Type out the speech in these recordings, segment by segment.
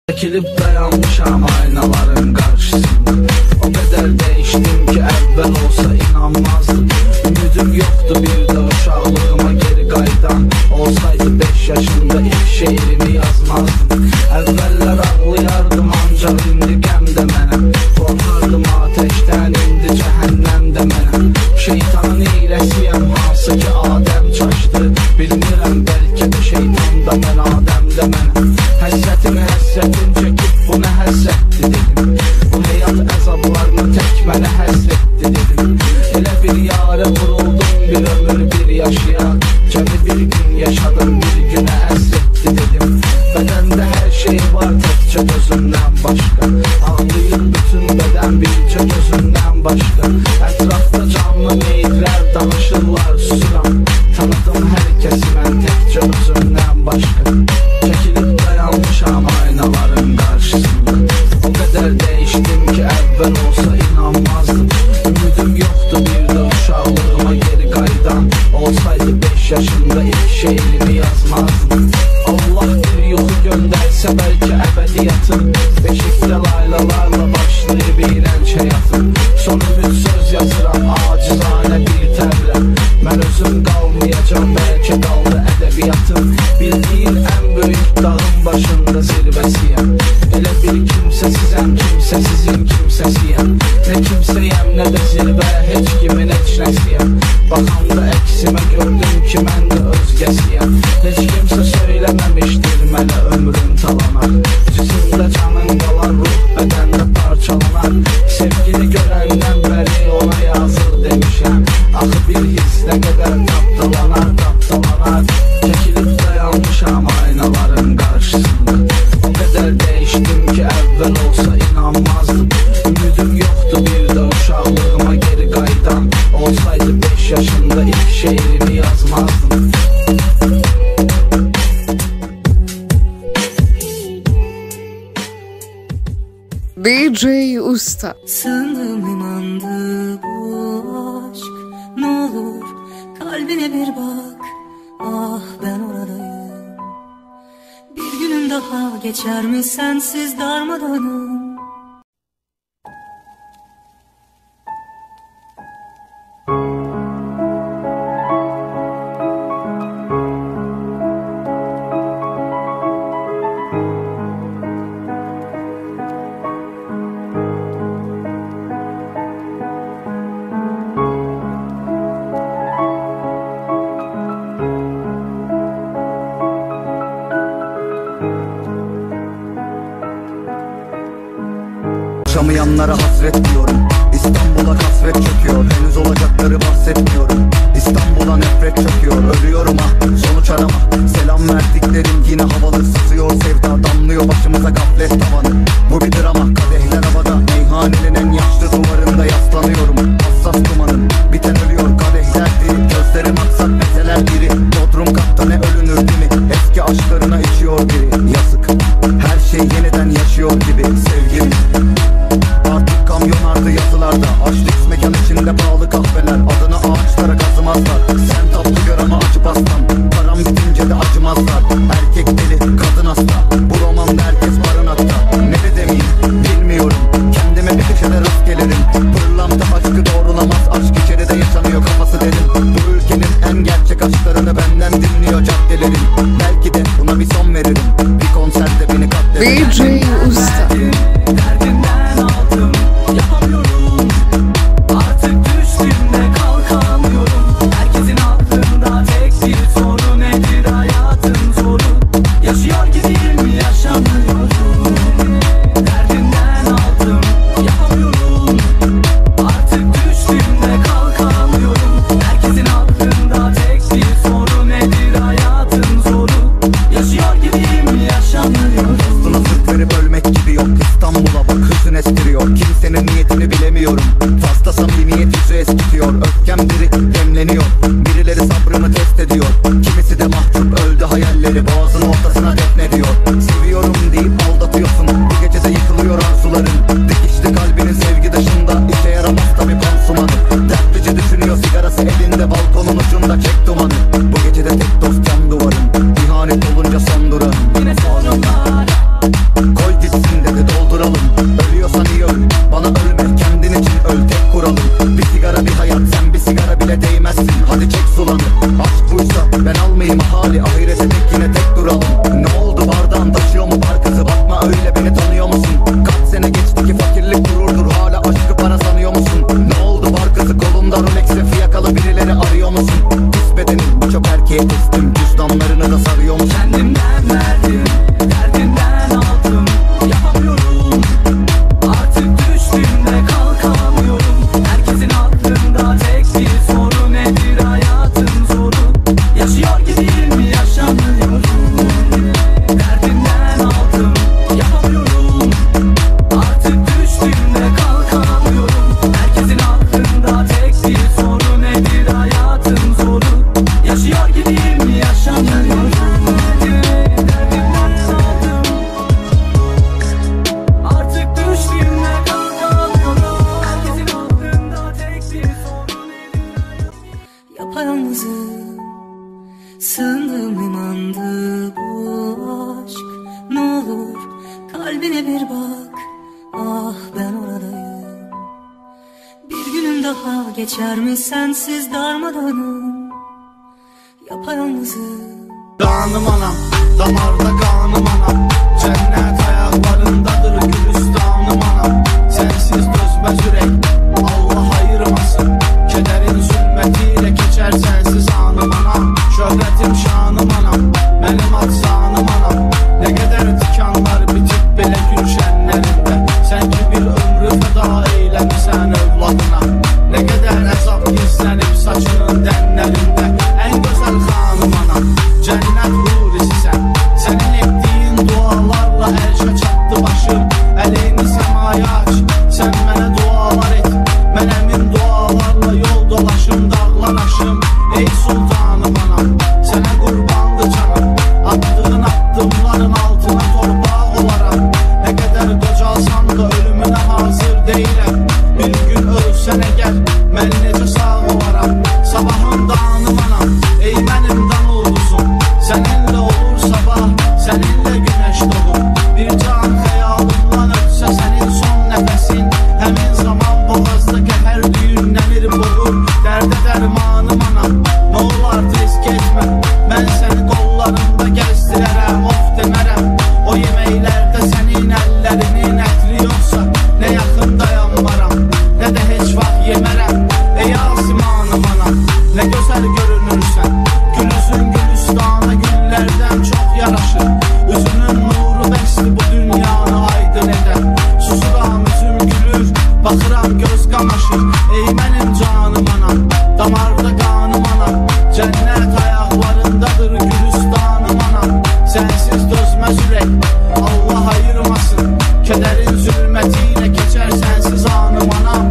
Çekilip dayanmışam aynaların karşısında. O kadar değiştim ki evvel olsa inanmazdım. Ümidim yoktu bir de uşaqlığıma geri qaydan. Olsaydı 5 yaşında ilk şeirimi yazmazdım. Evveller ağlayardım ancak indi qəm də mənə. Qorxardım ateşten indi cəhənnəm də mənə. Şeytanın iyrəsiyəm hansı ki Adəm çaşdı. Bilmirəm bəlkə də şeytan da mən Adəm də mənə. Həsrətimi həsrətim çəkib bu nə həsrətdir dedim. Bu həyat əzablarını tək mənə həsrətdir dedim. Elə bir yarə vuruldum bir ömür bir yaşayan. Cəmi bir gün yaşadım bir günə əsrətdir dedim. Bədəndə hər şey var təkcə gözümdən başqa. Ağlayır bütün bədən bircə gözümdən başqa. Ətrafda canlı meyitlər danışırlar susuram. Tanıdım hər kəsi mən təkcə özümdən başqa. Çəkilib dayanmışam aynaların qarşısında. O qədər değiştim ki əvvəl olsa inanmazdım. Ümidim yoktu bir də uşaqlığıma geri qaydan. Olsaydı 5 yaşında ilk şeirimi yazmazdım. Allah bir yuxu göndərsə bəlkə əbədiyyatım. Beşikdə laylalarla başlayıb iyrənc həyatım. Son ümid söz yazıram acizanə bir təbrə. Mən özüm qalmayacam bəlkə qaldı ədəbiyyatım. Bildiyin ən böyük dağın başında zirvəsiyəm. Elə bir kimsəsizəm kimsəsizin kimsəsiyəm. Nə kimsəyəm nə də zirvə heç kimin heç nəsiyəm. Baxanda əksimə gördüm ki mən də özgəsiyəm. Heç kimsə söyləməmişdir mənə ömrüm talanar. Cisimdə canın qalar ruh bədəndə parçalanar. Sevgini görəndən bəri ona yazıq demişəm. Axı bir his nə qədər tapdalanar tapdalanar. Çəkilib dayanmışam aynaların qarşısında. O qədər değiştim ki əvvəl olsa inanmazdım. Ümidim yoktu bir də uşaqlığıma geri qaydan. Olsaydı 5 yaşında ilk şeirimi yazmazdım. DJ Usta. Sandım imandı bu aşk. Ne olur kalbine bir bak. Ah ben oradayım. Bir günüm daha geçer mi sensiz darmadağınım. Yaşamayanlara hasret diyorum. İstanbul'a kasvet çöküyor. Henüz olacakları bahsetmiyorum. İstanbul'a nefret çöküyor. Ölüyorum ah sonuç arama. Selam verdiklerim yine havalı. Sızıyor sevda damlıyor başımıza gaflet tavanı. Bu bir drama kadehler havada. Meyhanenin en yaşlı duvarında yaslanıyorum. Hassas dumanın biten ölüyor kadehlerdi. Gözlerim aksak meseler biri. Bodrum katta ne ölünür değil mi? Eski aşklarına içiyor biri. Yazık her şey yeniden yaşıyor gibi. Sevgim artık kamyonardı yazılarda. Aç lüks mekan içinde pahalı kahveler. Adını ağaçlara kazımazlar. Sen tatlı gör ama acı pastan. Param bitince de acımazlar. Erkek deli kadın hasta. Bu romanda herkes barınakta. Ne de demeyeyim bilmiyorum. Kendime bir köşede rast gelirim. Pırlanta aşkı doğrulamaz. Aşk içeride yaşanıyor kafası derin. Bu ülkenin en gerçek aşklarını benden dinliyor caddelerin. Belki de buna bir son veririm. Bir konserde beni katlederim. DJ Usta. Derdimden aldım yapamıyorum. Artık düştüğümde kalkamıyorum. Herkesin aklında tek bir soru nedir hayatın zoru. Yaşıyor gibiyim yaşamıyorum. Derdimden aldım yapamıyorum. Artık düştüğümde kalkamıyorum. Herkesin aklında tek bir soru nedir hayatın zoru. Yaşıyor gibiyim yaşamıyorum. Dostuna sırt verip ölmek gibi yok. kalbine bir bak. Ah ben oradayım. Bir günüm daha geçer mi sensiz darmadağınım, yapayalnızım. Kanım anam, damarda kanım anam, cennet ayaklarındadır gülistanım anam. Sensiz dözmez yürek, Allah ayırmasın. Kederin zulmetiyle geçer sensiz anım anam. Şöhretim şanım anam, benim aksanım anam. Ne kadar tikanlar bitip belə gülşenlerinde, sen ki bir ömrü feda eylemişsen evladına. Ne kadar azap gizlenip saçının denlerinde, en güzel hanım anam, cennet hurisisən. Senin ettiğin dualarla erşe çattı başım. Elini semaya aç, sen mənə dualar et. Mən əmin dualarla yol dolaşım, dağlar aşım. Ey sultanım anam, sənə qurbandı canım. Attığın addımların altına torpaq olaram. Ne kadar qocalsam da ölümünə hazır deyiləm. Bir gün ölsən əgər, mən necə sağ olaram. Sabahın dağınım anam, ey mənim dan ulduzum. Seninle olur sabah, seninle güneş doğur. Bir can xəyalımla ötsə senin son nəfəsin. Həmin zaman boğazda qəhər düyünlənir boğur. Dərdə dərmanım anam, nə olar tez getmə. Mən səni qollarımda gəzdirərəm, of demərəm. O yeməklərdə sənin əllərinin ətri yoxsa, nə yaxın dayanmaram, nə də heç vaxt yemərəm. Ey asimanım anam, nə gözəl görünürsən. Gülüzün gülüstana güllərdən çox yaraşır. Üzünün nuru bəsli bu dünyanı aydın edər. Susuram üzüm gülür, baxıram göz qamaşır. Ey mənim canım anam, damarda qanım anam, cennet ayaqlarındadır gülüstanım anam. Sensiz dözməz ürək, Allah ayırmasın. Kederin zülmətiyle keçər sensiz anım anam.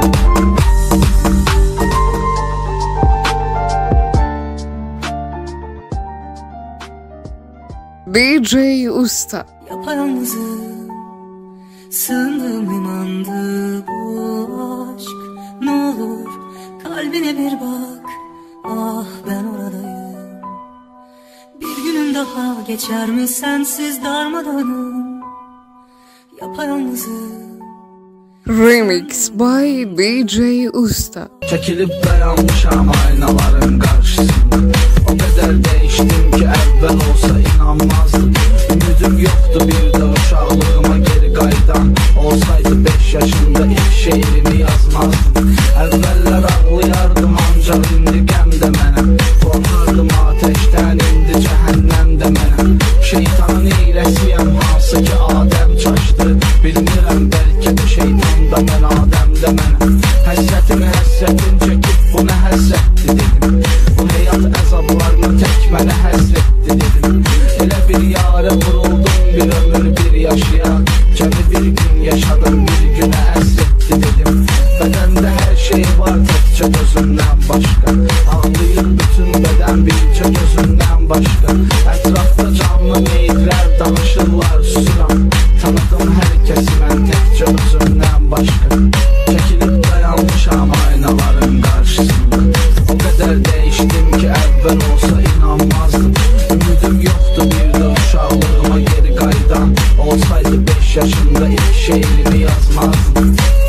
DJ Usta. Yapayalnızım, sığındığım limandı bu aşk. Ne olur kalbine bir bak, ah ben oradayım. Bir günüm daha geçer mi sensiz darmadağınım, yapayalnızım. Remix by DJ Usta. Çekilip dayanmışam aynaların karşısında. O kadar değiştim ki evvel olsa inanmazdım. Ümidim yoktu bir de uşaqlığıma geri qaydan. Olsaydı 5 yaşında ilk şeirimi yazmazdım. Evveller ağlayardım ancak indi qəm də mənə. Qorxardım ateşten indi cəhənnəm də mənə. Şeytanın iyrəsiyəm hansı ki Adəm çaşdı. Bilmirəm bəlkə də şeytan da mən Adəm də mənə. Həsrətimi həsrətin çəkib bu nə həsrətdir dedim. Bu həyat əzablarına tək mənə həsrətdir dedim. Elə bir yara vuruldum bir ömür bir yaşaya. Kəmi bir gün yaşadım bir günə əsrətdir dedim. Bədəndə hər şey var təkcə gözündən başqa. Ağlayır bütün bədən bircə gözündən başqa. Ətrafda canlı meyidlər danışırlar susuram. Tanıdım hər kəsi mən təkcə özümdən başqa. Çəkilib dayanmışam aynaların qarşısında. O qədər değiştim ki əvvəl olsa inanmazdım. Ümidim yoktu bir də uşaqlığıma geri qaydan. Olsaydı 5 yaşında ilk şeirimi yazmazdım.